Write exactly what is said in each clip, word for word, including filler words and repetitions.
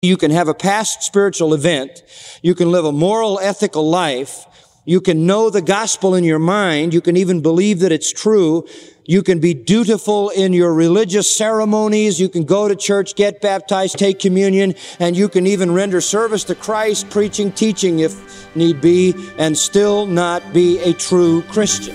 You can have a past spiritual event. You can live a moral, ethical life. You can know the gospel in your mind. You can even believe that it's true. You can be dutiful in your religious ceremonies. You can go to church, get baptized, take communion, and you can even render service to Christ, preaching, teaching if need be, and still not be a true Christian.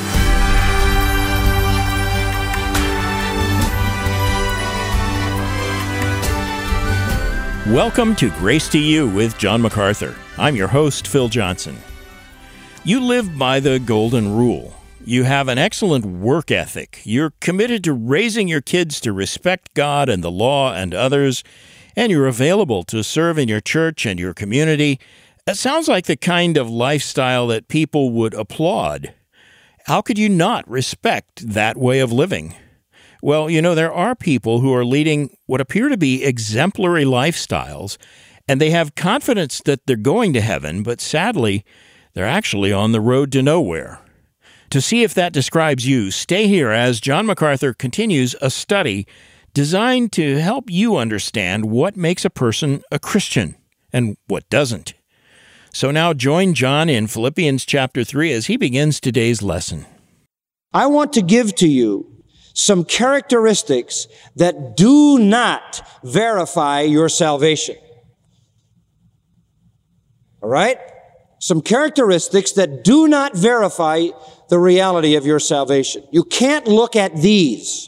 Welcome to Grace to You with John MacArthur. I'm your host, Phil Johnson. You live by the golden rule. You have an excellent work ethic. You're committed to raising your kids to respect God and the law and others, and you're available to serve in your church and your community. It sounds like the kind of lifestyle that people would applaud. How could you not respect that way of living? Well, you know, there are people who are leading what appear to be exemplary lifestyles, and they have confidence that they're going to heaven, but sadly, they're actually on the road to nowhere. To see if that describes you, stay here as John MacArthur continues a study designed to help you understand what makes a person a Christian and what doesn't. So now join John in Philippians chapter three as he begins today's lesson. I want to give to you some characteristics that do not verify your salvation. All right? Some characteristics that do not verify the reality of your salvation. You can't look at these.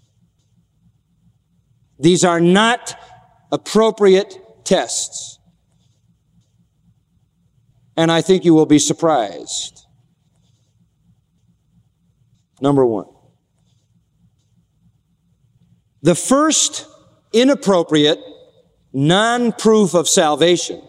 These are not appropriate tests. And I think you will be surprised. Number one. The first inappropriate non-proof of salvation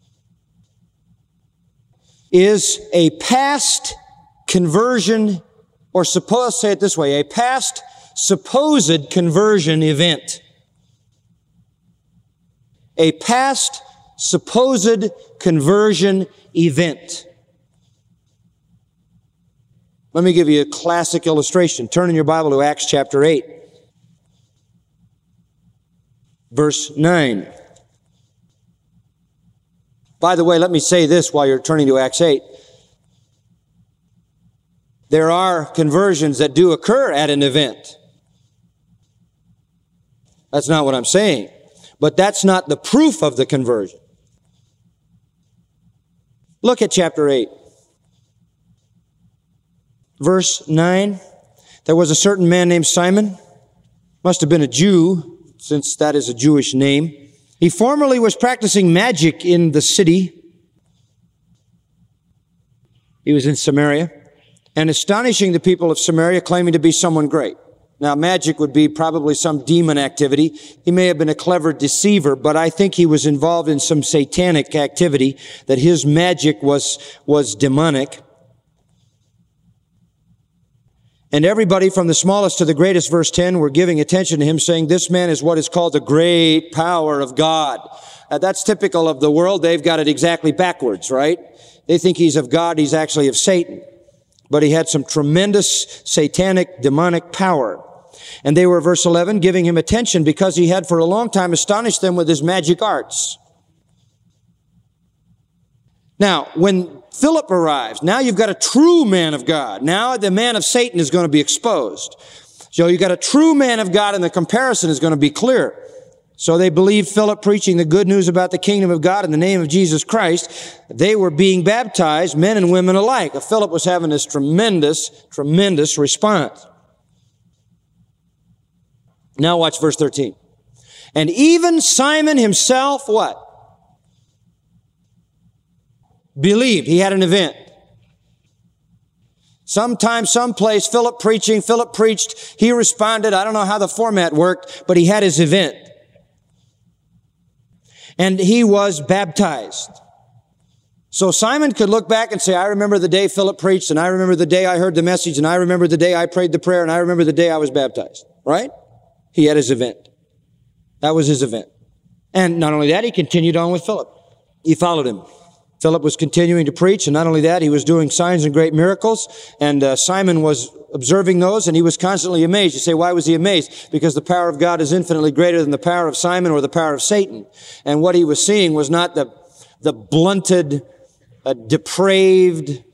is a past conversion, or suppose, say it this way, a past supposed conversion event. A past supposed conversion event. Let me give you a classic illustration. Turn in your Bible to Acts chapter eight. Verse nine. By the way, let me say this while you're turning to Acts eight. There are conversions that do occur at an event. That's not what I'm saying. But that's not the proof of the conversion. Look at chapter eight. Verse nine. There was a certain man named Simon. Must have been a Jew, since that is a Jewish name. He formerly was practicing magic in the city. He was in Samaria, and astonishing the people of Samaria, claiming to be someone great. Now, magic would be probably some demon activity. He may have been a clever deceiver, but I think he was involved in some satanic activity, that his magic was, was demonic. And everybody from the smallest to the greatest, verse ten, were giving attention to him, saying, this man is what is called the great power of God. Uh, that's typical of the world. They've got it exactly backwards, right? They think he's of God, he's actually of Satan. But he had some tremendous satanic, demonic power. And they were, verse eleven, giving him attention because he had for a long time astonished them with his magic arts. Now, when Philip arrives, now you've got a true man of God. Now the man of Satan is going to be exposed. So you've got a true man of God, and the comparison is going to be clear. So they believed Philip preaching the good news about the kingdom of God in the name of Jesus Christ. They were being baptized, men and women alike. Philip was having this tremendous, tremendous response. Now watch verse thirteen. And even Simon himself, what? Believed. He had an event. Sometime, someplace, Philip preaching, Philip preached, he responded. I don't know how the format worked, but he had his event. And he was baptized. So Simon could look back and say, I remember the day Philip preached, and I remember the day I heard the message, and I remember the day I prayed the prayer, and I remember the day I was baptized. Right? He had his event. That was his event. And not only that, he continued on with Philip. He followed him. Philip was continuing to preach, and not only that, he was doing signs and great miracles, and uh, Simon was observing those, and he was constantly amazed. You say, why was he amazed? Because the power of God is infinitely greater than the power of Simon or the power of Satan. And what he was seeing was not the, the blunted, uh, depraved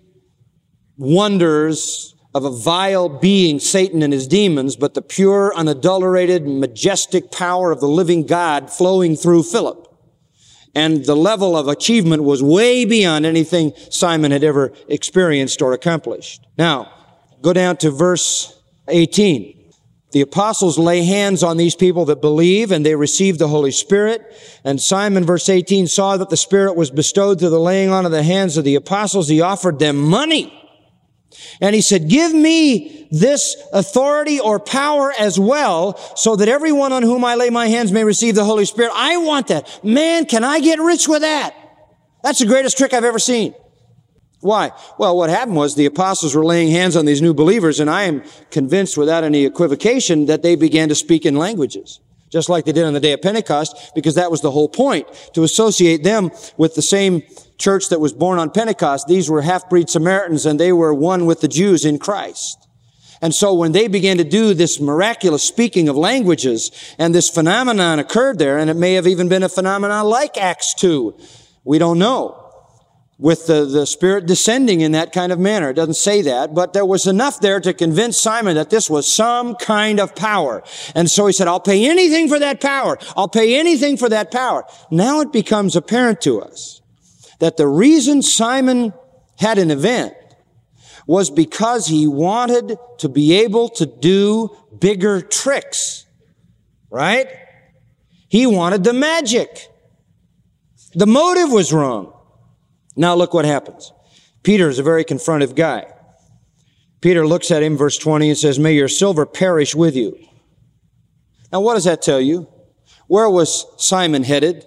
wonders of a vile being, Satan and his demons, but the pure, unadulterated, majestic power of the living God flowing through Philip. And the level of achievement was way beyond anything Simon had ever experienced or accomplished. Now, go down to verse eighteen. The apostles lay hands on these people that believe, and they received the Holy Spirit. And Simon, verse eighteen, saw that the Spirit was bestowed through the laying on of the hands of the apostles. He offered them money. And he said, give me this authority or power as well, so that everyone on whom I lay my hands may receive the Holy Spirit. I want that. Man, can I get rich with that? That's the greatest trick I've ever seen. Why? Well, what happened was the apostles were laying hands on these new believers, and I am convinced without any equivocation that they began to speak in languages, just like they did on the day of Pentecost, because that was the whole point, to associate them with the same church that was born on Pentecost. These were half-breed Samaritans, and they were one with the Jews in Christ. And so when they began to do this miraculous speaking of languages, and this phenomenon occurred there, and it may have even been a phenomenon like Acts two, we don't know, with the, the Spirit descending in that kind of manner. It doesn't say that, but there was enough there to convince Simon that this was some kind of power. And so he said, I'll pay anything for that power. I'll pay anything for that power. Now it becomes apparent to us that the reason Simon had an event was because he wanted to be able to do bigger tricks, right? He wanted the magic. The motive was wrong. Now look what happens. Peter is a very confrontive guy. Peter looks at him, verse twenty, and says, may your silver perish with you. Now what does that tell you? Where was Simon headed?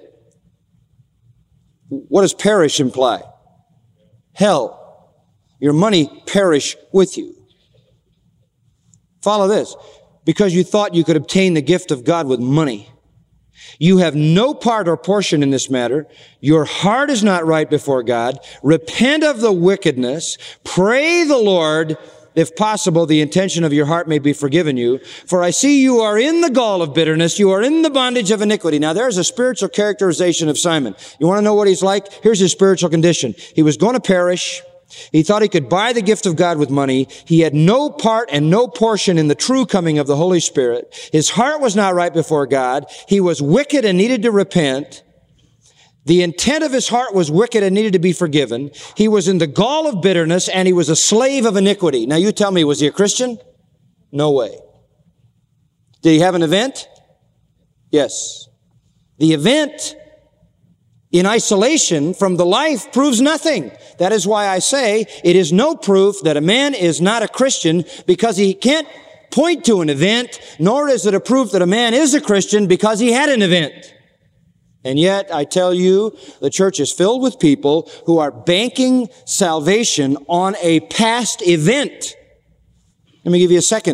What does perish imply? Hell. Your money perish with you. Follow this. Because you thought you could obtain the gift of God with money. You have no part or portion in this matter. Your heart is not right before God. Repent of the wickedness. Pray the Lord, if possible, the intention of your heart may be forgiven you. For I see you are in the gall of bitterness. You are in the bondage of iniquity. Now there's a spiritual characterization of Simon. You want to know what he's like? Here's his spiritual condition. He was going to perish. He thought he could buy the gift of God with money. He had no part and no portion in the true coming of the Holy Spirit. His heart was not right before God. He was wicked and needed to repent. The intent of his heart was wicked and needed to be forgiven. He was in the gall of bitterness, and he was a slave of iniquity. Now you tell me, was he a Christian? No way. Did he have an event? Yes. The event in isolation from the life proves nothing. That is why I say it is no proof that a man is not a Christian, because he can't point to an event, nor is it a proof that a man is a Christian because he had an event. And yet, I tell you, the church is filled with people who are banking salvation on a past event. Let me give you a second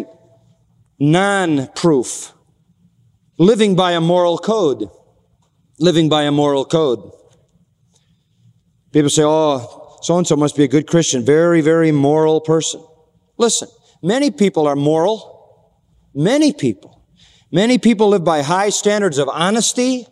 non-proof. Living by a moral code. Living by a moral code. People say, oh, so-and-so must be a good Christian. Very, very moral person. Listen, many people are moral. Many people. Many people live by high standards of honesty,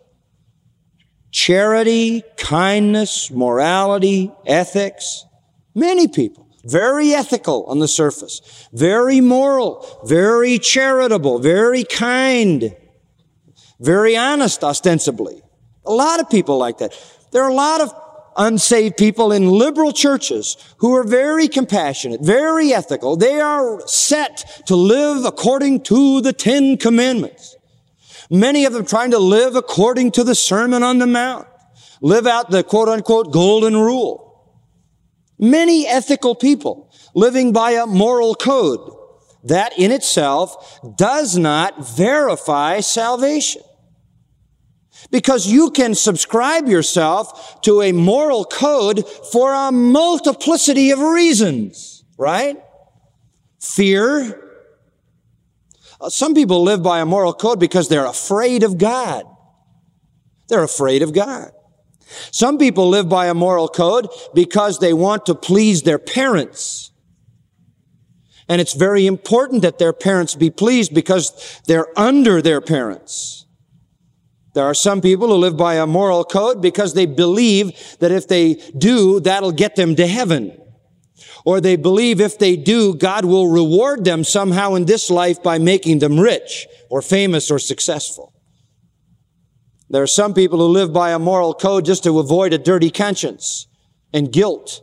charity, kindness, morality, ethics. Many people. Very ethical on the surface. Very moral. Very charitable. Very kind. Very honest, ostensibly. A lot of people like that. There are a lot of unsaved people in liberal churches who are very compassionate, very ethical. They are set to live according to the Ten Commandments. Many of them trying to live according to the Sermon on the Mount. Live out the quote-unquote golden rule. Many ethical people living by a moral code. That in itself does not verify salvation. Because you can subscribe yourself to a moral code for a multiplicity of reasons, right? Fear. Some people live by a moral code because they're afraid of God. They're afraid of God. Some people live by a moral code because they want to please their parents. And it's very important that their parents be pleased because they're under their parents. There are some people who live by a moral code because they believe that if they do, that'll get them to heaven. Or they believe if they do, God will reward them somehow in this life by making them rich or famous or successful. There are some people who live by a moral code just to avoid a dirty conscience and guilt.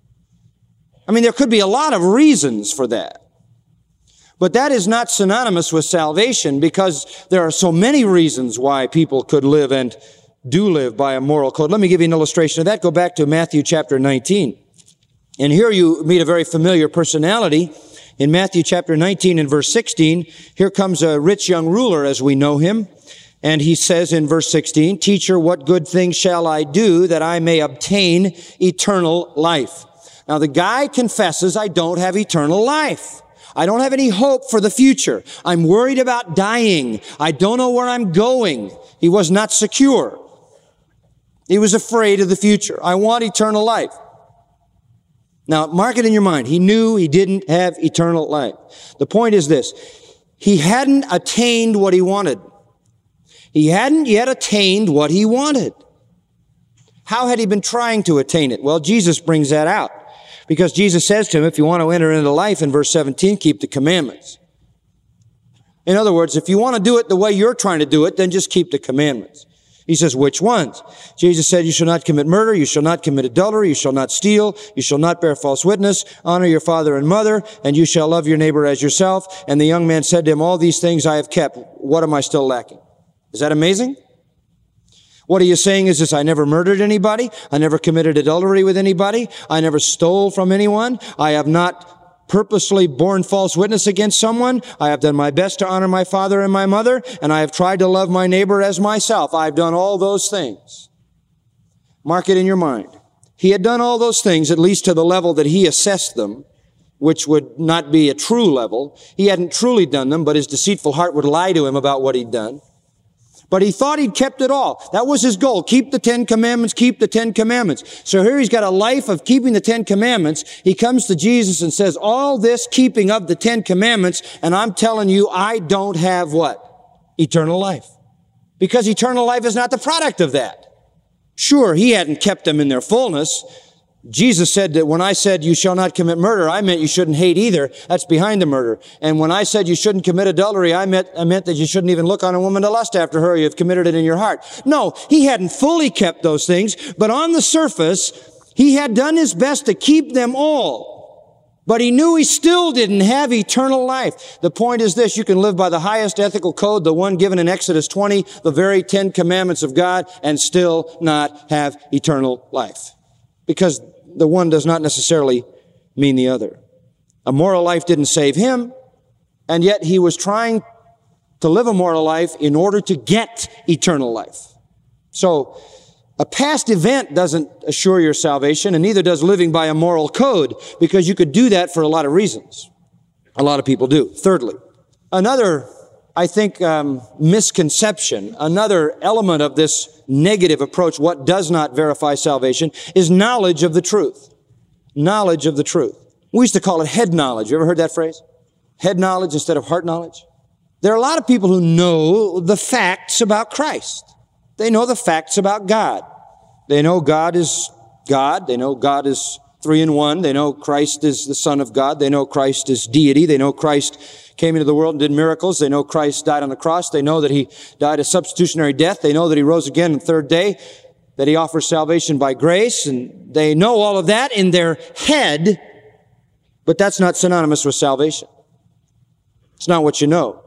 I mean, there could be a lot of reasons for that. But that is not synonymous with salvation because there are so many reasons why people could live and do live by a moral code. Let me give you an illustration of that. Go back to Matthew chapter nineteen. And here you meet a very familiar personality. In Matthew chapter nineteen and verse sixteen, here comes a rich young ruler as we know him. And he says in verse sixteen, "Teacher, what good thing shall I do that I may obtain eternal life?" Now the guy confesses, I don't have eternal life. I don't have any hope for the future. I'm worried about dying. I don't know where I'm going. He was not secure. He was afraid of the future. I want eternal life. Now, mark it in your mind. He knew he didn't have eternal life. The point is this. He hadn't attained what he wanted. He hadn't yet attained what he wanted. How had he been trying to attain it? Well, Jesus brings that out. Because Jesus says to him, if you want to enter into life, in verse seventeen, keep the commandments. In other words, if you want to do it the way you're trying to do it, then just keep the commandments. He says, which ones? Jesus said, you shall not commit murder, you shall not commit adultery, you shall not steal, you shall not bear false witness, honor your father and mother, and you shall love your neighbor as yourself. And the young man said to him, all these things I have kept. What am I still lacking? Is that amazing? What are you saying is this, I never murdered anybody, I never committed adultery with anybody, I never stole from anyone, I have not purposely borne false witness against someone, I have done my best to honor my father and my mother, and I have tried to love my neighbor as myself. I've done all those things. Mark it in your mind. He had done all those things, at least to the level that he assessed them, which would not be a true level. He hadn't truly done them, but his deceitful heart would lie to him about what he'd done. But he thought he'd kept it all. That was his goal. Keep the Ten Commandments, keep the Ten Commandments. So here he's got a life of keeping the Ten Commandments. He comes to Jesus and says, all this keeping of the Ten Commandments, and I'm telling you, I don't have what? Eternal life. Because eternal life is not the product of that. Sure, he hadn't kept them in their fullness. Jesus said that when I said you shall not commit murder, I meant you shouldn't hate either. That's behind the murder. And when I said you shouldn't commit adultery, I meant, I meant that you shouldn't even look on a woman to lust after her. You've committed it in your heart. No, he hadn't fully kept those things, but on the surface, he had done his best to keep them all. But he knew he still didn't have eternal life. The point is this, you can live by the highest ethical code, the one given in Exodus twenty, the very Ten Commandments of God, and still not have eternal life. Because the one does not necessarily mean the other. A moral life didn't save him, and yet he was trying to live a moral life in order to get eternal life. So, a past event doesn't assure your salvation, and neither does living by a moral code, because you could do that for a lot of reasons. A lot of people do. Thirdly, another, I think, um, misconception, another element of this negative approach, what does not verify salvation, is knowledge of the truth. Knowledge of the truth. We used to call it head knowledge. You ever heard that phrase? Head knowledge instead of heart knowledge. There are a lot of people who know the facts about Christ. They know the facts about God. They know God is God. They know God is three in one. They know Christ is the Son of God. They know Christ is deity. They know Christ came into the world and did miracles. They know Christ died on the cross. They know that he died a substitutionary death. They know that he rose again on the third day, that he offers salvation by grace. And they know all of that in their head, but that's not synonymous with salvation. It's not what you know.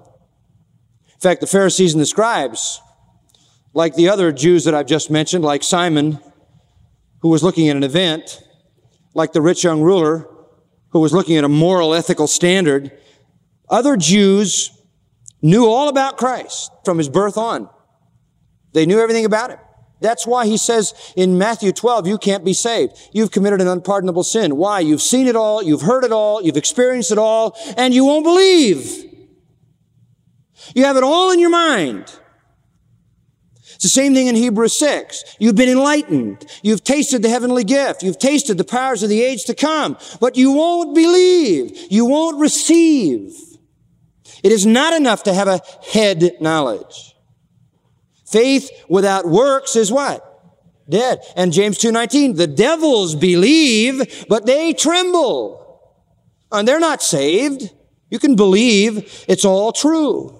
In fact, the Pharisees and the scribes, like the other Jews that I've just mentioned, like Simon, who was looking at an event, like the rich young ruler, who was looking at a moral, ethical standard, other Jews knew all about Christ from his birth on. They knew everything about him. That's why he says in Matthew twelve, you can't be saved. You've committed an unpardonable sin. Why? You've seen it all, you've heard it all, you've experienced it all, and you won't believe. You have it all in your mind. It's the same thing in Hebrews six. You've been enlightened. You've tasted the heavenly gift. You've tasted the powers of the age to come. But you won't believe. You won't receive. It is not enough to have a head knowledge. Faith without works is what? Dead. And James two nineteen, the devils believe, but they tremble. And they're not saved. You can believe it's all true.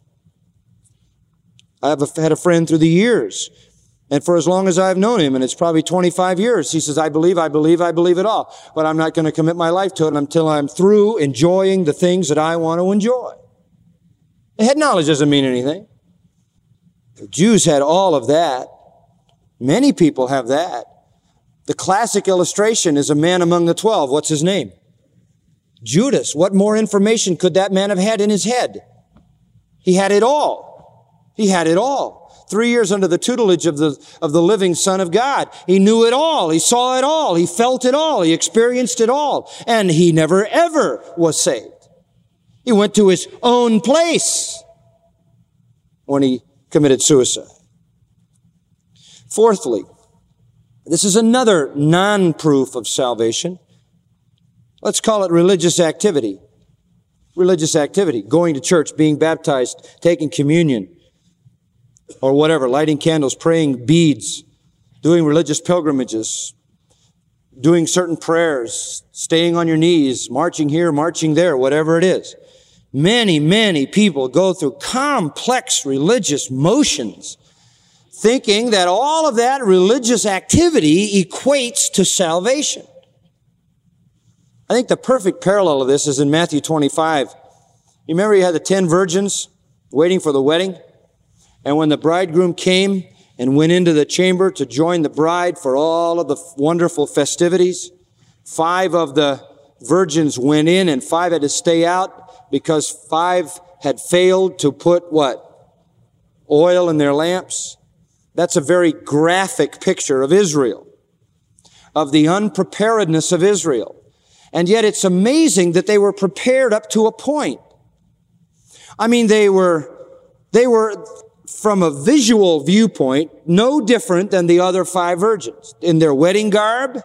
I've had a friend through the years, and for as long as I've known him, and it's probably twenty-five years, he says, I believe, I believe, I believe it all, but I'm not going to commit my life to it until I'm through enjoying the things that I want to enjoy. Head knowledge doesn't mean anything. The Jews had all of that. Many people have that. The classic illustration is a man among the twelve. What's his name? Judas. What more information could that man have had in his head? He had it all. He had it all. Three years under the tutelage of the, of the living Son of God. He knew it all. He saw it all. He felt it all. He experienced it all. And he never, ever was saved. He went to his own place when he committed suicide. Fourthly, this is another non-proof of salvation. Let's call it religious activity. Religious activity. Going to church, being baptized, taking communion, or whatever, lighting candles, praying beads, doing religious pilgrimages, doing certain prayers, staying on your knees, marching here, marching there, whatever it is. Many, many people go through complex religious motions thinking that all of that religious activity equates to salvation. I think the perfect parallel of this is in Matthew twenty-five. You remember you had the ten virgins waiting for the wedding? And when the bridegroom came and went into the chamber to join the bride for all of the wonderful festivities, five of the virgins went in and five had to stay out because five had failed to put what? Oil in their lamps. That's a very graphic picture of Israel, of the unpreparedness of Israel. And yet it's amazing that they were prepared up to a point. I mean, they were, they were, from a visual viewpoint, no different than the other five virgins. In their wedding garb,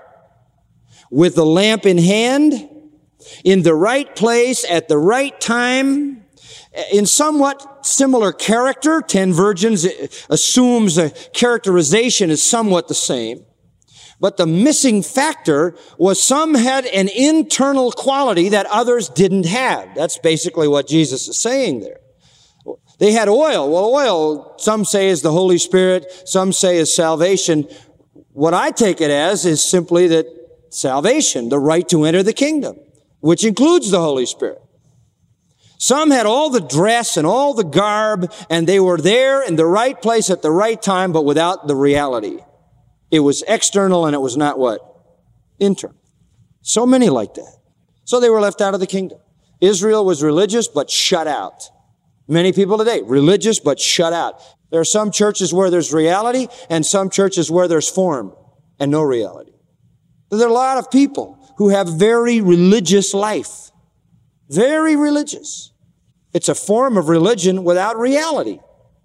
with the lamp in hand, in the right place, at the right time, in somewhat similar character. Ten virgins assumes the characterization is somewhat the same. But the missing factor was some had an internal quality that others didn't have. That's basically what Jesus is saying there. They had oil. Well, oil, some say is the Holy Spirit, some say is salvation. What I take it as is simply that salvation, the right to enter the kingdom, which includes the Holy Spirit. Some had all the dress and all the garb, and they were there in the right place at the right time, but without the reality. It was external and it was not what? Internal. So many like that. So they were left out of the kingdom. Israel was religious, but shut out. Many people today, religious, but shut out. There are some churches where there's reality and some churches where there's form and no reality. There are a lot of people who have very religious life. Very religious. It's a form of religion without reality.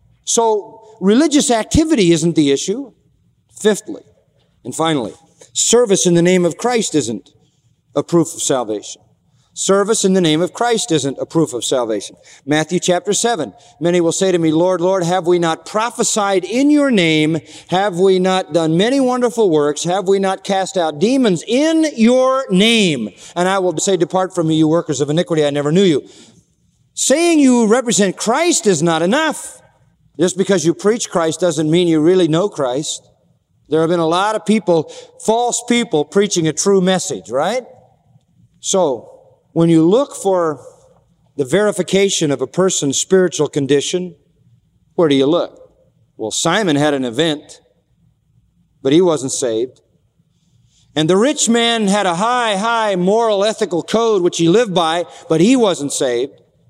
So religious activity isn't the issue. Fifthly, and finally, service in the name of Christ isn't a proof of salvation. Service in the name of Christ isn't a proof of salvation. Matthew chapter seven. Many will say to me, Lord, Lord, have we not prophesied in your name? Have we not done many wonderful works? Have we not cast out demons in your name? And I will say, depart from me, you workers of iniquity, I never knew you. Saying you represent Christ is not enough. Just because you preach Christ doesn't mean you really know Christ. There have been a lot of people, false people, preaching a true message, right? So, when you look for the verification of a person's spiritual condition, where do you look? Well, Simon had an event, but he wasn't saved. And the rich man had a high, high moral, ethical code which he lived by, but he wasn't saved.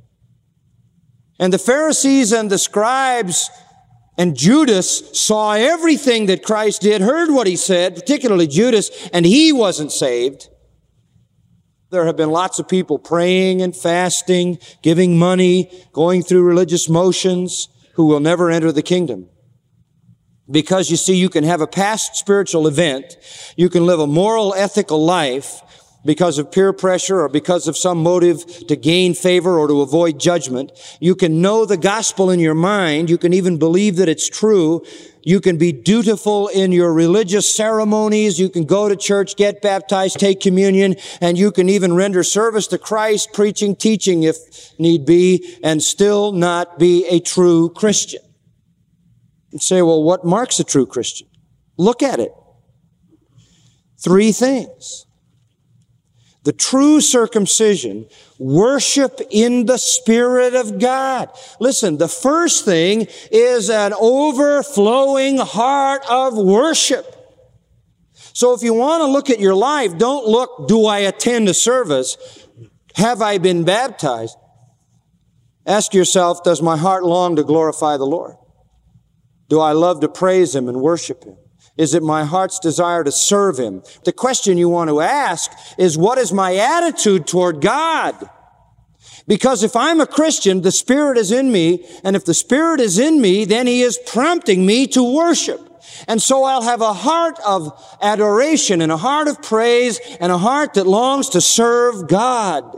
And the Pharisees and the scribes and Judas saw everything that Christ did, heard what he said, particularly Judas, and he wasn't saved. There have been lots of people praying and fasting, giving money, going through religious motions, who will never enter the kingdom. Because you see, you can have a past spiritual event. You can live a moral, ethical life because of peer pressure or because of some motive to gain favor or to avoid judgment. You can know the gospel in your mind. You can even believe that it's true. You can be dutiful in your religious ceremonies. You can go to church, get baptized, take communion, and you can even render service to Christ, preaching, teaching if need be, and still not be a true Christian. You say, well, what marks a true Christian? Look at it. Three things. The true circumcision, worship in the Spirit of God. Listen, the first thing is an overflowing heart of worship. So if you want to look at your life, don't look, do I attend a service? Have I been baptized? Ask yourself, does my heart long to glorify the Lord? Do I love to praise Him and worship Him? Is it my heart's desire to serve Him? The question you want to ask is, what is my attitude toward God? Because if I'm a Christian, the Spirit is in me, and if the Spirit is in me, then He is prompting me to worship. And so I'll have a heart of adoration and a heart of praise and a heart that longs to serve God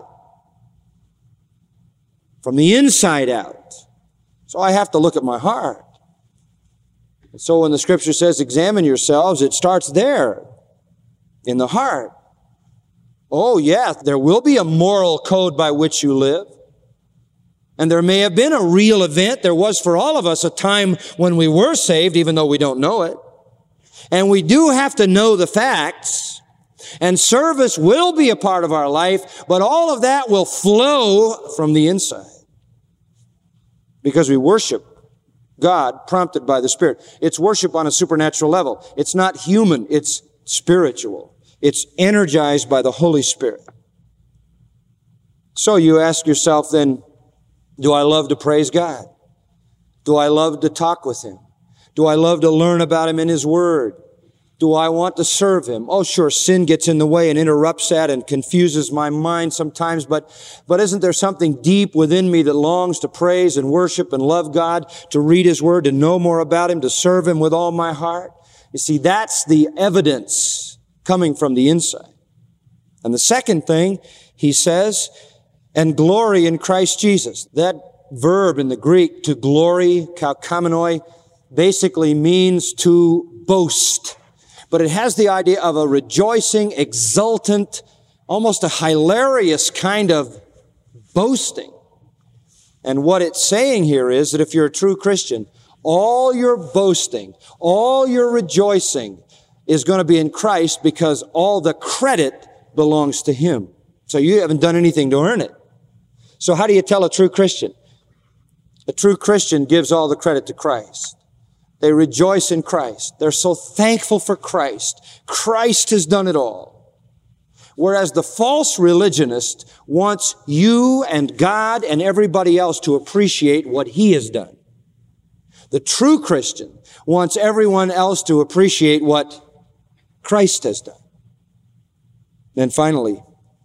from the inside out. So I have to look at my heart. So when the Scripture says, examine yourselves, it starts there, in the heart. Oh, yeah, there will be a moral code by which you live. And there may have been a real event. There was for all of us a time when we were saved, even though we don't know it. And we do have to know the facts. And service will be a part of our life, but all of that will flow from the inside. Because we worship God, prompted by the Spirit. It's worship on a supernatural level. It's not human, it's spiritual. It's energized by the Holy Spirit. So you ask yourself then, do I love to praise God? Do I love to talk with Him? Do I love to learn about Him in His Word? Do I want to serve Him? Oh, sure, sin gets in the way and interrupts that and confuses my mind sometimes, but, but isn't there something deep within me that longs to praise and worship and love God, to read His Word, to know more about Him, to serve Him with all my heart? You see, that's the evidence coming from the inside. And the second thing, he says, and glory in Christ Jesus. That verb in the Greek, to glory, kaukomenoi, basically means to boast. But it has the idea of a rejoicing, exultant, almost a hilarious kind of boasting. And what it's saying here is that if you're a true Christian, all your boasting, all your rejoicing is going to be in Christ, because all the credit belongs to Him. So you haven't done anything to earn it. So how do you tell a true Christian? A true Christian gives all the credit to Christ. They rejoice in Christ. They're so thankful for Christ. Christ has done it all. Whereas the false religionist wants you and God and everybody else to appreciate what He has done. The true Christian wants everyone else to appreciate what Christ has done. Then finally,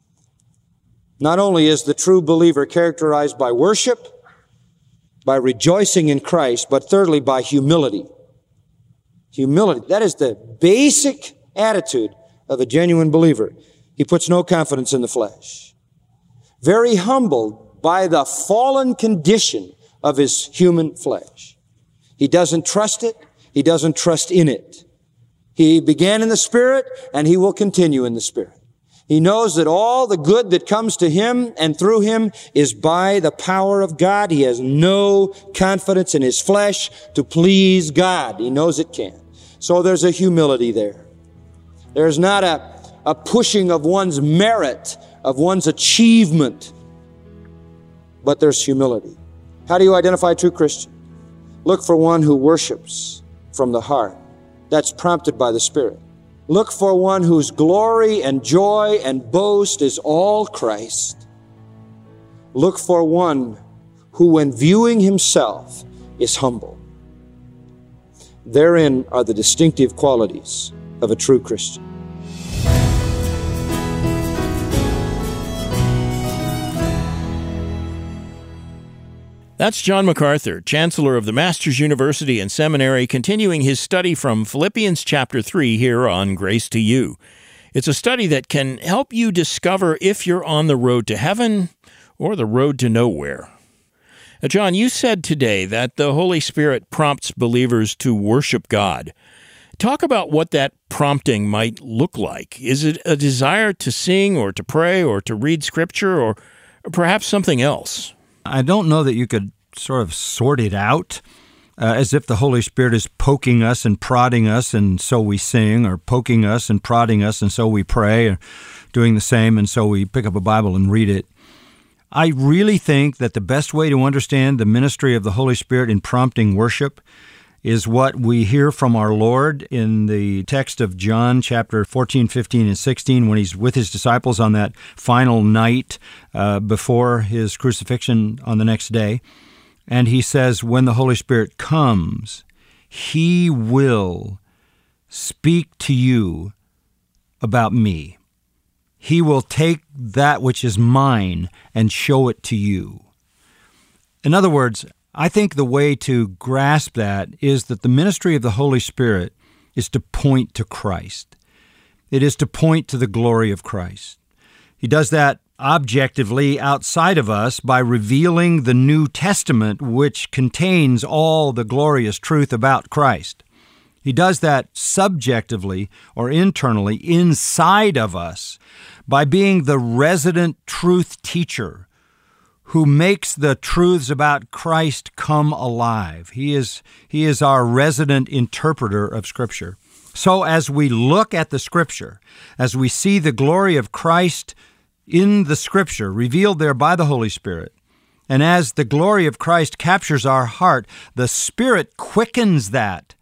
not only is the true believer characterized by worship, by rejoicing in Christ, but thirdly, by humility. Humility. That is the basic attitude of a genuine believer. He puts no confidence in the flesh. Very humbled by the fallen condition of his human flesh. He doesn't trust it. He doesn't trust in it. He began in the Spirit, and he will continue in the Spirit. He knows that all the good that comes to him and through him is by the power of God. He has no confidence in his flesh to please God. He knows it can't. So there's a humility there. There's not a, a pushing of one's merit, of one's achievement, but there's humility. How do you identify a true Christian? Look for one who worships from the heart. That's prompted by the Spirit. Look for one whose glory and joy and boast is all Christ. Look for one who, when viewing himself, is humble. Therein are the distinctive qualities of a true Christian. That's John MacArthur, Chancellor of the Masters University and Seminary, continuing his study from Philippians chapter three here on Grace to You. It's a study that can help you discover if you're on the road to heaven or the road to nowhere. Now, John, you said today that the Holy Spirit prompts believers to worship God. Talk about what that prompting might look like. Is it a desire to sing or to pray or to read Scripture or perhaps something else? I don't know that you could sort of sort it out uh, as if the Holy Spirit is poking us and prodding us and so we sing, or poking us and prodding us and so we pray, or doing the same and so we pick up a Bible and read it. I really think that the best way to understand the ministry of the Holy Spirit in prompting worship is what we hear from our Lord in the text of John chapter fourteen, fifteen, and sixteen, when he's with his disciples on that final night uh, before his crucifixion on the next day. And he says, when the Holy Spirit comes, he will speak to you about me. He will take that which is mine and show it to you. In other words, I think the way to grasp that is that the ministry of the Holy Spirit is to point to Christ. It is to point to the glory of Christ. He does that objectively outside of us by revealing the New Testament, which contains all the glorious truth about Christ. He does that subjectively or internally inside of us by being the resident truth teacher who makes the truths about Christ come alive. He is, he is our resident interpreter of Scripture. So as we look at the Scripture, as we see the glory of Christ in the Scripture, revealed there by the Holy Spirit, and as the glory of Christ captures our heart, the Spirit quickens that.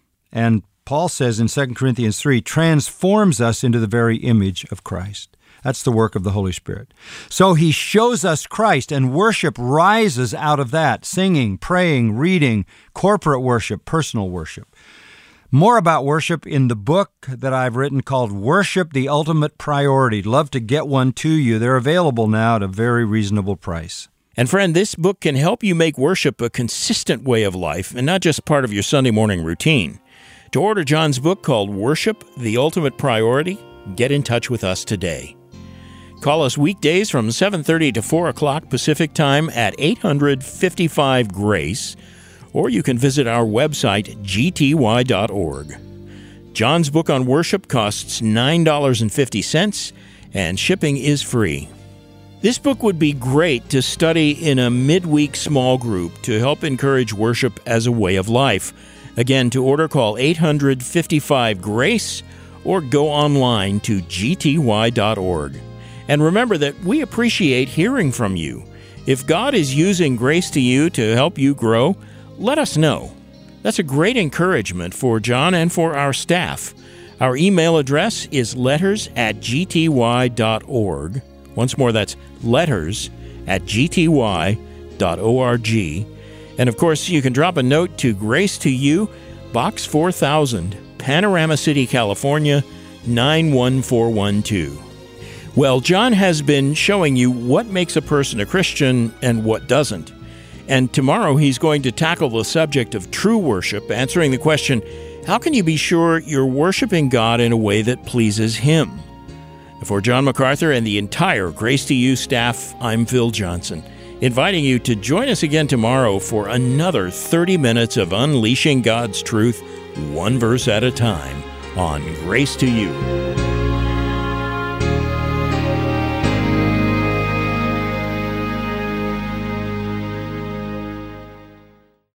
And Paul says in Second Corinthians three, transforms us into the very image of Christ. That's the work of the Holy Spirit. So he shows us Christ, and worship rises out of that. Singing, praying, reading, corporate worship, personal worship. More about worship in the book that I've written called Worship, the Ultimate Priority. Love to get one to you. They're available now at a very reasonable price. And friend, this book can help you make worship a consistent way of life and not just part of your Sunday morning routine. To order John's book called Worship, the Ultimate Priority, get in touch with us today. Call us weekdays from seven thirty to four o'clock Pacific Time at eight hundred fifty-five GRACE, or you can visit our website, g t y dot org. John's book on worship costs nine dollars and fifty cents, and shipping is free. This book would be great to study in a midweek small group to help encourage worship as a way of life. Again, to order, call eight hundred fifty-five GRACE or go online to g t y dot org. And remember that we appreciate hearing from you. If God is using Grace to You to help you grow, let us know. That's a great encouragement for John and for our staff. Our email address is letters at g t y dot org. Once more, that's letters at g t y dot org. And of course, you can drop a note to Grace to You, Box four thousand, Panorama City, California, nine one four one two. Well, John has been showing you what makes a person a Christian and what doesn't. And tomorrow he's going to tackle the subject of true worship, answering the question, how can you be sure you're worshiping God in a way that pleases Him? For John MacArthur and the entire Grace to You staff, I'm Phil Johnson, inviting you to join us again tomorrow for another thirty minutes of unleashing God's truth, one verse at a time, on Grace to You.